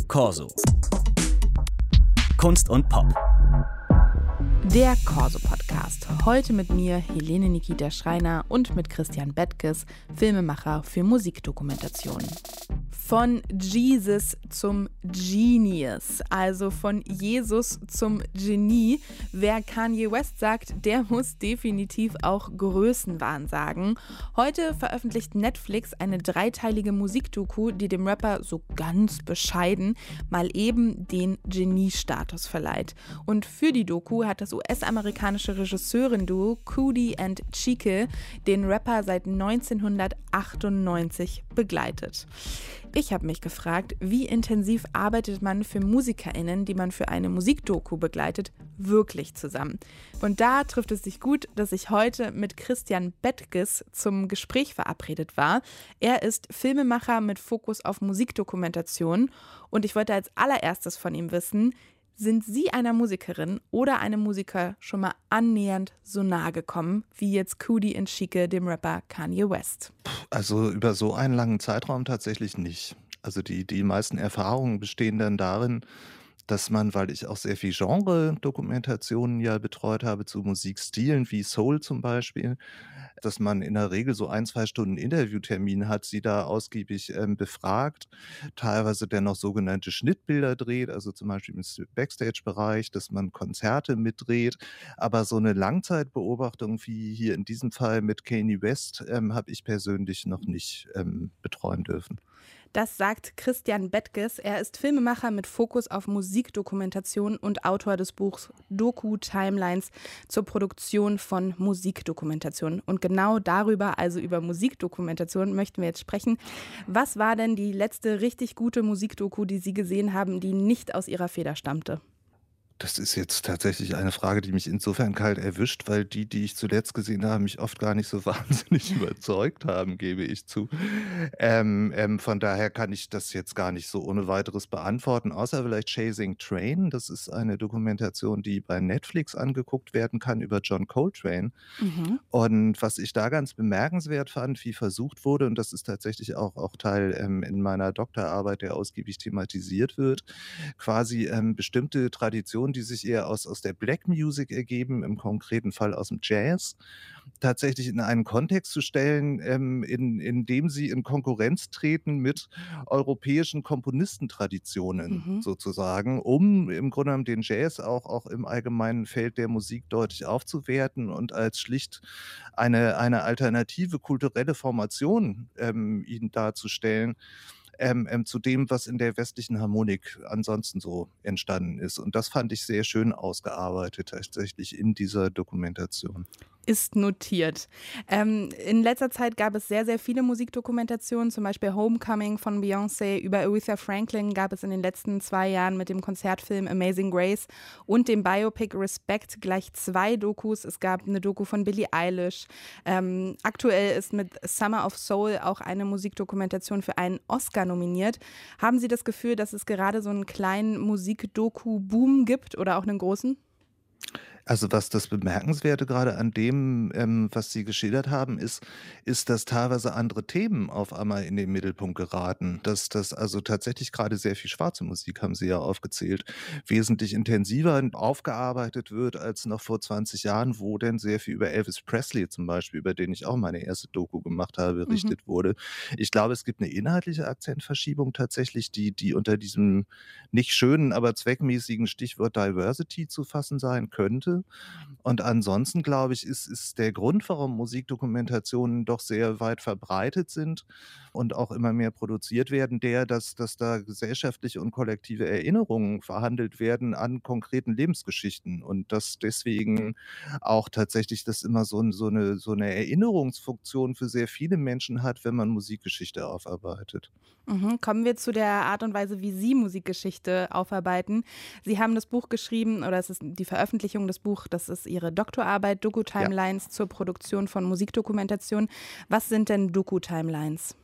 Corso. Kunst und Pop. Der Corso-Podcast. Heute mit mir, Helene Nikita Schreiner, und mit Christian Bettges, Filmemacher für Musikdokumentationen. Von Jesus zum Genius, also von Jesus zum Genie. Wer Kanye West sagt, der muss definitiv auch Größenwahn sagen. Heute veröffentlicht Netflix eine dreiteilige Musikdoku, die dem Rapper so ganz bescheiden mal eben den Genie-Status verleiht. Und für die Doku hat das US-amerikanische Regisseurin-Duo Coodie and Chike den Rapper seit 1998 begleitet. Ich habe mich gefragt, wie intensiv arbeitet man für MusikerInnen, die man für eine Musikdoku begleitet, wirklich zusammen? Und da trifft es sich gut, dass ich heute mit Christian Bettges zum Gespräch verabredet war. Er ist Filmemacher mit Fokus auf Musikdokumentation und ich wollte als allererstes von ihm wissen, sind Sie einer Musikerin oder einem Musiker schon mal annähernd so nahe gekommen, wie jetzt Coodie and Chike dem Rapper Kanye West? Also über so einen langen Zeitraum tatsächlich nicht. Also die meisten Erfahrungen bestehen dann darin, dass man, weil ich auch sehr viel Genre-Dokumentationen ja betreut habe zu Musikstilen wie Soul zum Beispiel, dass man in der Regel so 1-2 Stunden Interviewtermin hat, sie da ausgiebig befragt, teilweise dann noch sogenannte Schnittbilder dreht, also zum Beispiel im Backstage-Bereich, dass man Konzerte mitdreht. Aber so eine Langzeitbeobachtung wie hier in diesem Fall mit Kanye West habe ich persönlich noch nicht betreuen dürfen. Das sagt Christian Bettges. Er ist Filmemacher mit Fokus auf Musikdokumentation und Autor des Buchs Doku-Timelines zur Produktion von Musikdokumentation. Und genau darüber, also über Musikdokumentation, möchten wir jetzt sprechen. Was war denn die letzte richtig gute Musikdoku, die Sie gesehen haben, die nicht aus Ihrer Feder stammte? Das ist jetzt tatsächlich eine Frage, die mich insofern kalt erwischt, weil die ich zuletzt gesehen habe, mich oft gar nicht so wahnsinnig überzeugt haben, gebe ich zu. Von daher kann ich das jetzt gar nicht so ohne weiteres beantworten, außer vielleicht Chasing Train. Das ist eine Dokumentation, die bei Netflix angeguckt werden kann über John Coltrane. Und was ich da ganz bemerkenswert fand, wie versucht wurde, und das ist tatsächlich auch Teil in meiner Doktorarbeit, der ausgiebig thematisiert wird, quasi bestimmte Traditionen, die sich eher aus der Black Music ergeben, im konkreten Fall aus dem Jazz, tatsächlich in einen Kontext zu stellen, in dem sie in Konkurrenz treten mit europäischen Komponistentraditionen sozusagen, um im Grunde genommen den Jazz auch im allgemeinen Feld der Musik deutlich aufzuwerten und als schlicht eine alternative kulturelle Formation ihn darzustellen, zu dem, was in der westlichen Harmonik ansonsten so entstanden ist. Und das fand ich sehr schön ausgearbeitet, tatsächlich in dieser Dokumentation. Ist notiert. In letzter Zeit gab es sehr, sehr viele Musikdokumentationen, zum Beispiel Homecoming von Beyoncé. Über Aretha Franklin gab es in den letzten 2 Jahren mit dem Konzertfilm Amazing Grace und dem Biopic Respect gleich 2 Dokus. Es gab eine Doku von Billie Eilish. Aktuell ist mit Summer of Soul auch eine Musikdokumentation für einen Oscar nominiert. Haben Sie das Gefühl, dass es gerade so einen kleinen Musikdoku-Boom gibt oder auch einen großen? Also was das Bemerkenswerte gerade an dem, was Sie geschildert haben, ist, dass teilweise andere Themen auf einmal in den Mittelpunkt geraten. Dass das also tatsächlich gerade sehr viel schwarze Musik, haben Sie ja aufgezählt, wesentlich intensiver aufgearbeitet wird als noch vor 20 Jahren, wo denn sehr viel über Elvis Presley zum Beispiel, über den ich auch meine erste Doku gemacht habe, berichtet wurde. Ich glaube, es gibt eine inhaltliche Akzentverschiebung tatsächlich, die unter diesem nicht schönen, aber zweckmäßigen Stichwort Diversity zu fassen sein könnte. Und ansonsten, glaube ich, ist der Grund, warum Musikdokumentationen doch sehr weit verbreitet sind und auch immer mehr produziert werden, dass da gesellschaftliche und kollektive Erinnerungen verhandelt werden an konkreten Lebensgeschichten und dass deswegen auch tatsächlich das immer so eine Erinnerungsfunktion für sehr viele Menschen hat, wenn man Musikgeschichte aufarbeitet. Kommen wir zu der Art und Weise, wie Sie Musikgeschichte aufarbeiten. Sie haben das Buch geschrieben, oder es ist die Veröffentlichung des Buchs, das ist Ihre Doktorarbeit, Doku-Timelines zur Produktion von Musikdokumentation. Was sind denn Doku-Timelines?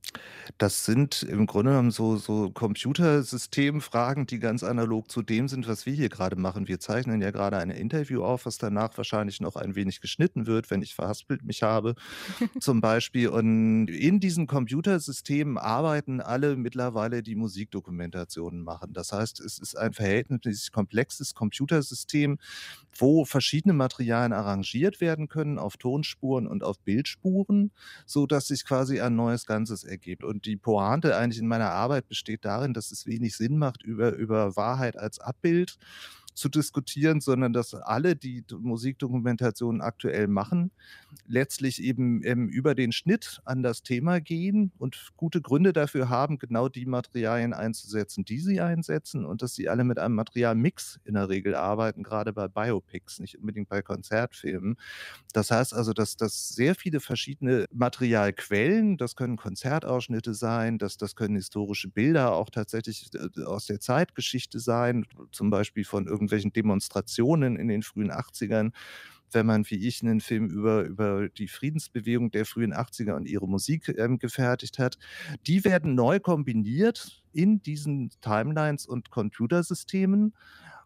Das sind im Grunde genommen so Computersystemfragen, die ganz analog zu dem sind, was wir hier gerade machen. Wir zeichnen ja gerade ein Interview auf, was danach wahrscheinlich noch ein wenig geschnitten wird, wenn ich verhaspelt mich habe, zum Beispiel. Und in diesen Computersystemen arbeiten alle mittlerweile, die Musikdokumentationen machen. Das heißt, es ist ein verhältnismäßig komplexes Computersystem, wo verschiedene Materialien arrangiert werden können auf Tonspuren und auf Bildspuren, so dass sich quasi ein neues Ganzes ergibt. Und die Pointe eigentlich in meiner Arbeit besteht darin, dass es wenig Sinn macht, über Wahrheit als Abbild zu diskutieren, sondern dass alle, die Musikdokumentationen aktuell machen, letztlich eben über den Schnitt an das Thema gehen und gute Gründe dafür haben, genau die Materialien einzusetzen, die sie einsetzen, und dass sie alle mit einem Materialmix in der Regel arbeiten, gerade bei Biopics, nicht unbedingt bei Konzertfilmen. Das heißt also, dass sehr viele verschiedene Materialquellen, das können Konzertausschnitte sein, das können historische Bilder auch tatsächlich aus der Zeitgeschichte sein, zum Beispiel von irgendwelchen Demonstrationen in den frühen 80ern. Wenn man wie ich einen Film über die Friedensbewegung der frühen 80er und ihre Musik, gefertigt hat. Die werden neu kombiniert in diesen Timelines und Computersystemen,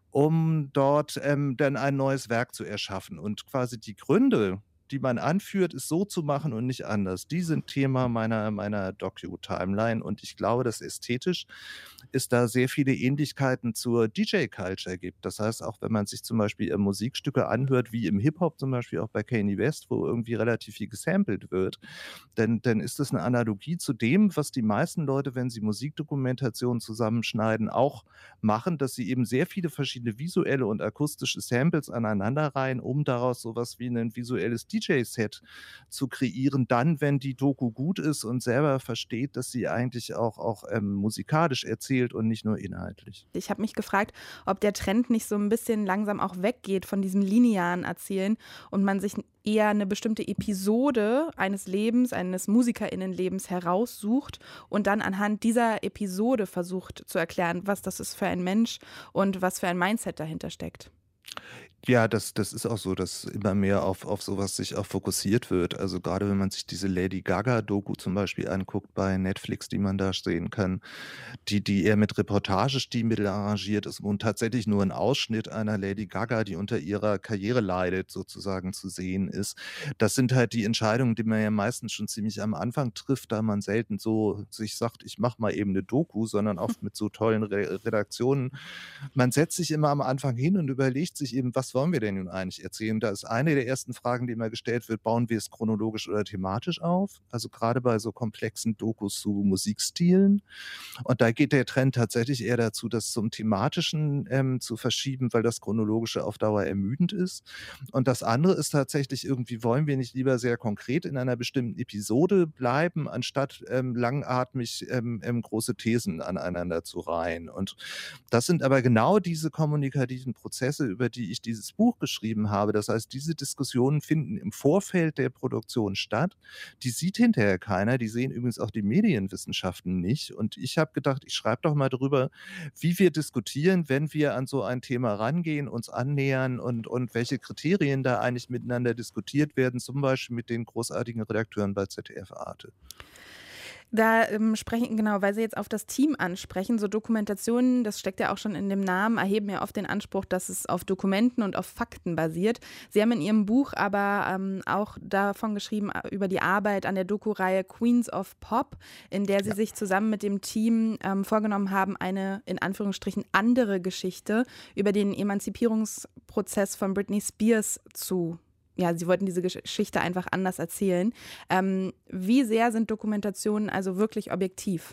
um dort, dann ein neues Werk zu erschaffen. Und quasi die Gründe, die man anführt, es so zu machen und nicht anders, die sind Thema meiner Docu-Timeline, und ich glaube, dass ästhetisch es da sehr viele Ähnlichkeiten zur DJ-Culture gibt. Das heißt, auch wenn man sich zum Beispiel, Musikstücke anhört, wie im Hip-Hop zum Beispiel auch bei Kanye West, wo irgendwie relativ viel gesampelt wird, dann ist das eine Analogie zu dem, was die meisten Leute, wenn sie Musikdokumentationen zusammenschneiden, auch machen, dass sie eben sehr viele verschiedene visuelle und akustische Samples aneinanderreihen, um daraus so was wie 'nen visuelles DJ-Set zu kreieren, dann, wenn die Doku gut ist und selber versteht, dass sie eigentlich auch musikalisch erzählt und nicht nur inhaltlich. Ich habe mich gefragt, ob der Trend nicht so ein bisschen langsam auch weggeht von diesem linearen Erzählen und man sich eher eine bestimmte Episode eines Lebens, eines MusikerInnenlebens heraussucht und dann anhand dieser Episode versucht zu erklären, was das ist für ein Mensch und was für ein Mindset dahinter steckt. Ja, das ist auch so, dass immer mehr auf so was sich auch fokussiert wird. Also, gerade wenn man sich diese Lady Gaga-Doku zum Beispiel anguckt bei Netflix, die man da sehen kann, die eher mit Reportagestilmittel arrangiert ist und tatsächlich nur 'n Ausschnitt einer Lady Gaga, die unter ihrer Karriere leidet, sozusagen zu sehen ist. Das sind halt die Entscheidungen, die man ja meistens schon ziemlich am Anfang trifft, da man selten so sich sagt: „Ich mache mal eben 'ne Doku", sondern oft mit so tollen Redaktionen. Man setzt sich immer am Anfang hin und überlegt sich eben: „Was wollen wir denn nun eigentlich erzählen?" Da ist eine der ersten Fragen, die immer gestellt wird: „Bauen wir es chronologisch oder thematisch auf?" Also, grade bei so komplexen Dokus zu Musikstilen. Und da geht der Trend tatsächlich eher dazu, das zum Thematischen, zu verschieben, weil das Chronologische auf Dauer ermüdend ist. Und das andere ist tatsächlich irgendwie, wollen wir nicht lieber sehr konkret in einer bestimmten Episode bleiben, anstatt, langatmig, große Thesen aneinander zu reihen. Und das sind aber genau diese kommunikativen Prozesse, über die ich dieses Buch geschrieben habe. Das heißt, diese Diskussionen finden im Vorfeld der Produktion statt. Die sieht hinterher keiner. Die sehen übrigens auch die Medienwissenschaften nicht. Und ich habe gedacht, ich schreibe doch mal drüber, wie wir diskutieren, wenn wir an so ein Thema rangehen, uns annähern, und welche Kriterien da eigentlich miteinander diskutiert werden, zum Beispiel mit den großartigen Redakteuren bei ZDF Arte. Da, sprechen genau, weil Sie jetzt auf das Team ansprechen, so Dokumentationen, das steckt ja auch schon in dem Namen, erheben ja oft den Anspruch, dass es auf Dokumenten und auf Fakten basiert. Sie haben in Ihrem Buch aber, auch davon geschrieben, über die Arbeit an der Doku-Reihe Queens of Pop, in der Sie Ja. sich zusammen mit dem Team, vorgenommen haben, eine in Anführungsstrichen andere Geschichte über den Emanzipierungsprozess von Britney Spears zu ja, Sie wollten diese Geschichte einfach anders erzählen. Wie sehr sind Dokumentationen also wirklich objektiv?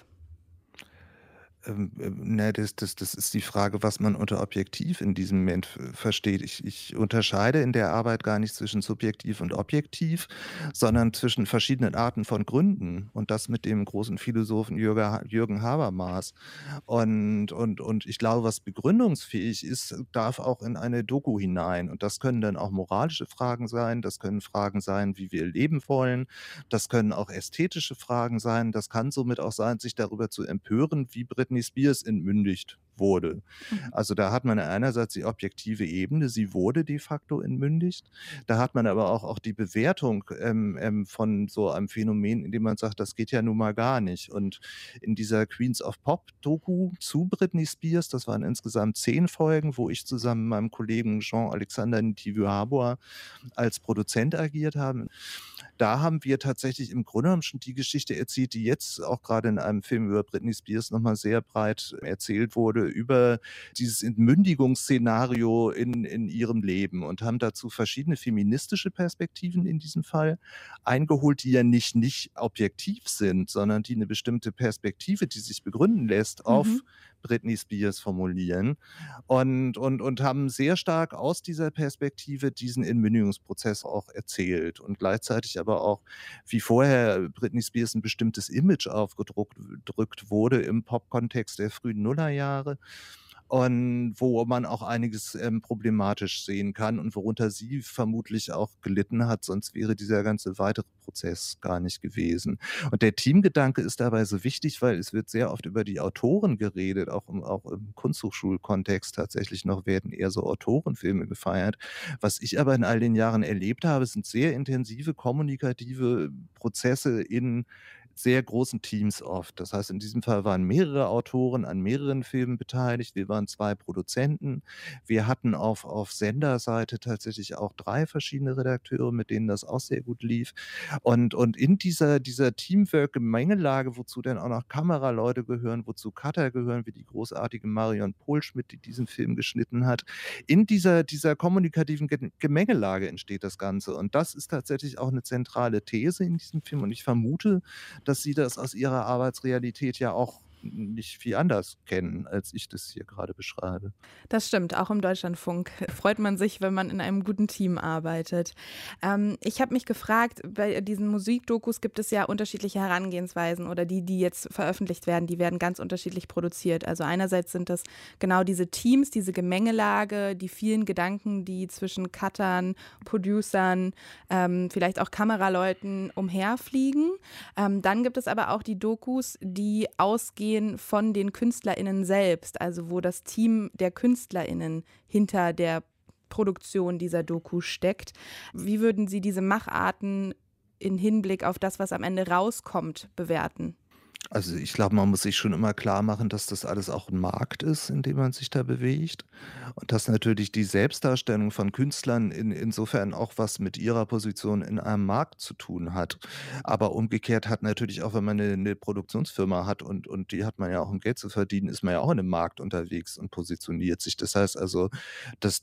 Ne, das ist die Frage, was man unter objektiv in diesem Moment versteht. Ich unterscheide in der Arbeit gar nicht zwischen subjektiv und objektiv, sondern zwischen verschiedenen Arten von Gründen, und das mit dem großen Philosophen Jürgen Habermas. Und ich glaube, was begründungsfähig ist, darf auch in eine Doku hinein. Und das können dann auch moralische Fragen sein, das können Fragen sein, wie wir leben wollen, das können auch ästhetische Fragen sein, das kann somit auch sein, sich darüber zu empören, wie Britney Spears entmündigt wurde. Also da hat man einerseits die objektive Ebene, sie wurde de facto entmündigt. Da hat man aber auch die Bewertung von so einem Phänomen, in dem man sagt, das geht ja nun mal gar nicht. Und in dieser Queens of Pop-Doku zu Britney Spears, das waren insgesamt 10 Folgen, wo ich zusammen mit meinem Kollegen Jean-Alexander Ntivuabua als Produzent agiert habe. Da haben wir tatsächlich im Grunde genommen schon die Geschichte erzählt, die jetzt auch gerade in einem Film über Britney Spears nochmal sehr breit erzählt wurde, über dieses Entmündigungsszenario in ihrem Leben und haben dazu verschiedene feministische Perspektiven in diesem Fall eingeholt, die ja nicht objektiv sind, sondern die eine bestimmte Perspektive, die sich begründen lässt, auf Britney Spears formulieren und haben sehr stark aus dieser Perspektive diesen Entmündigungsprozess auch erzählt und gleichzeitig aber auch, wie vorher Britney Spears ein bestimmtes Image aufgedrückt wurde im Pop-Kontext der frühen Nullerjahre. Und wo man auch einiges problematisch sehen kann und worunter sie vermutlich auch gelitten hat, sonst wäre dieser ganze weitere Prozess gar nicht gewesen. Und der Teamgedanke ist dabei so wichtig, weil es wird sehr oft über die Autoren geredet, auch im Kunsthochschulkontext tatsächlich noch werden eher so Autorenfilme gefeiert. Was ich aber in all den Jahren erlebt habe, sind sehr intensive kommunikative Prozesse in sehr großen Teams oft. Das heißt, in diesem Fall waren mehrere Autoren an mehreren Filmen beteiligt. Wir waren 2 Produzenten. Wir hatten auf Senderseite tatsächlich auch 3 verschiedene Redakteure, mit denen das auch sehr gut lief. Und in dieser Teamwork-Gemengelage, wozu dann auch noch Kameraleute gehören, wozu Cutter gehören, wie die großartige Marion Pohlschmidt, die diesen Film geschnitten hat, in dieser kommunikativen Gemengelage entsteht das Ganze. Und das ist tatsächlich auch eine zentrale These in diesem Film. Und ich vermute, dass Sie das aus Ihrer Arbeitsrealität ja auch nicht viel anders kennen, als ich das hier gerade beschreibe. Das stimmt, auch im Deutschlandfunk freut man sich, wenn man in einem guten Team arbeitet. Ich habe mich gefragt, bei diesen Musikdokus gibt es ja unterschiedliche Herangehensweisen oder die jetzt veröffentlicht werden, die werden ganz unterschiedlich produziert. Also einerseits sind das genau diese Teams, diese Gemengelage, die vielen Gedanken, die zwischen Cuttern, Producern, vielleicht auch Kameraleuten umherfliegen. Dann gibt es aber auch die Dokus, die ausgehen von den KünstlerInnen selbst, also wo das Team der KünstlerInnen hinter der Produktion dieser Doku steckt. Wie würden Sie diese Macharten in Hinblick auf das, was am Ende rauskommt, bewerten? Also ich glaube, man muss sich schon immer klar machen, dass das alles auch ein Markt ist, in dem man sich da bewegt. Und dass natürlich die Selbstdarstellung von Künstlern insofern auch was mit ihrer Position in einem Markt zu tun hat. Aber umgekehrt hat natürlich auch, wenn man eine Produktionsfirma hat und die hat man ja auch, um Geld zu verdienen, ist man ja auch in einem Markt unterwegs und positioniert sich. Das heißt also, das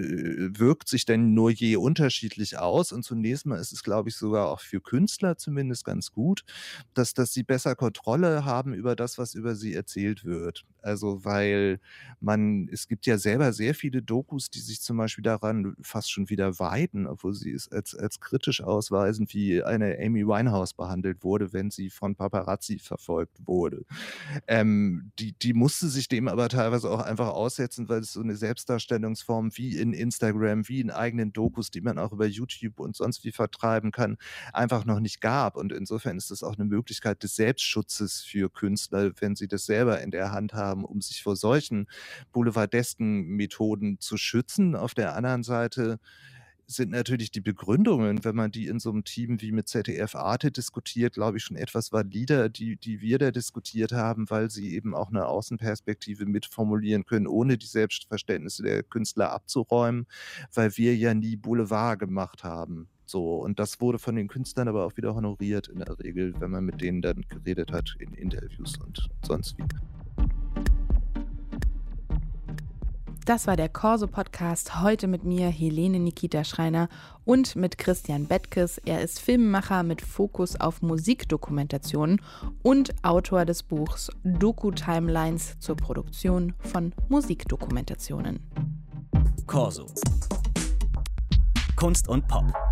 wirkt sich dann nur je unterschiedlich aus. Und zunächst mal ist es, glaube ich, sogar auch für Künstler zumindest ganz gut, dass sie besser Kontrolle haben über das, was über sie erzählt wird. Also weil es gibt ja selber sehr viele Dokus, die sich zum Beispiel daran fast schon wieder weiden, obwohl sie es als kritisch ausweisen, wie eine Amy Winehouse behandelt wurde, wenn sie von Paparazzi verfolgt wurde. Die musste sich dem aber teilweise auch einfach aussetzen, weil es so eine Selbstdarstellungsform wie in Instagram, wie in eigenen Dokus, die man auch über YouTube und sonst wie vertreiben kann, einfach noch nicht gab. Und insofern ist das auch eine Möglichkeit des Selbstschutzes für Künstler, wenn sie das selber in der Hand haben, um sich vor solchen boulevardesken Methoden zu schützen. Auf der anderen Seite sind natürlich die Begründungen, wenn man die in so einem Team wie mit ZDF Arte diskutiert, glaube ich, schon etwas valider, die wir da diskutiert haben, weil sie eben auch eine Außenperspektive mitformulieren können, ohne die Selbstverständnisse der Künstler abzuräumen, weil wir ja nie Boulevard gemacht haben. So, und das wurde von den Künstlern aber auch wieder honoriert in der Regel, wenn man mit denen dann geredet hat in Interviews und sonst wie. Das war der Corso-Podcast, heute mit mir, Helene Nikita Schreiner, und mit Christian Bettges. Er ist Filmemacher mit Fokus auf Musikdokumentationen und Autor des Buchs Doku-Timelines zur Produktion von Musikdokumentationen. Corso. Kunst und Pop.